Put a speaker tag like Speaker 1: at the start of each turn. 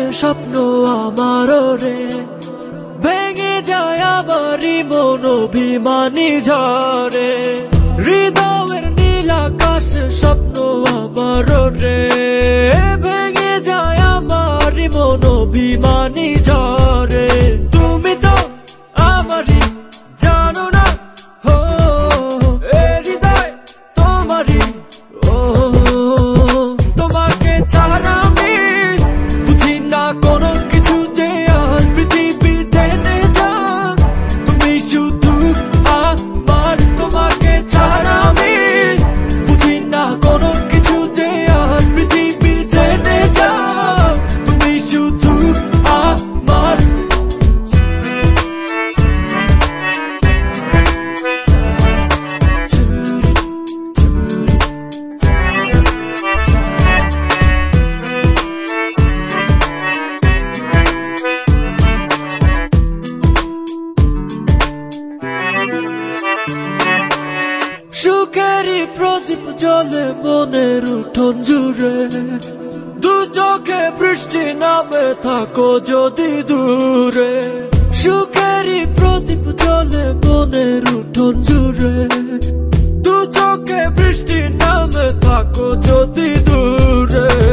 Speaker 1: স্বপ্ন আমার রে, ভেঙে যায় আমারই মন অভিমানী ঝরে। হৃদয়ের নীল আকাশে স্বপ্ন আমার রে, ভেঙে যায় আমারই মন অভিমানী ঝরে। তুমি তো আমারই জানো না, হো এ হৃদয় তোমারই। ও তোমাকে ছাড়া আমি বুঝি না কোনো কিছু যে আর পৃথিবী টেনে যাক। তুমি শুধু আমার, তোমাকে ছাড়া আমি বুঝি না কোনো কিছু যে আর পৃথিবী টেনে যাক। তুমি শুধু আমার। সুখেরই প্রদীপ জ্বলে মনের উঠোন জুড়ে, দু চোখে বৃষ্টি নামে থাকো যদি দূরে। সুখেরই প্রদীপ জ্বলে মনের উঠোন জুড়ে, দু চোখে বৃষ্টি নামে থাকো যদি দূরে।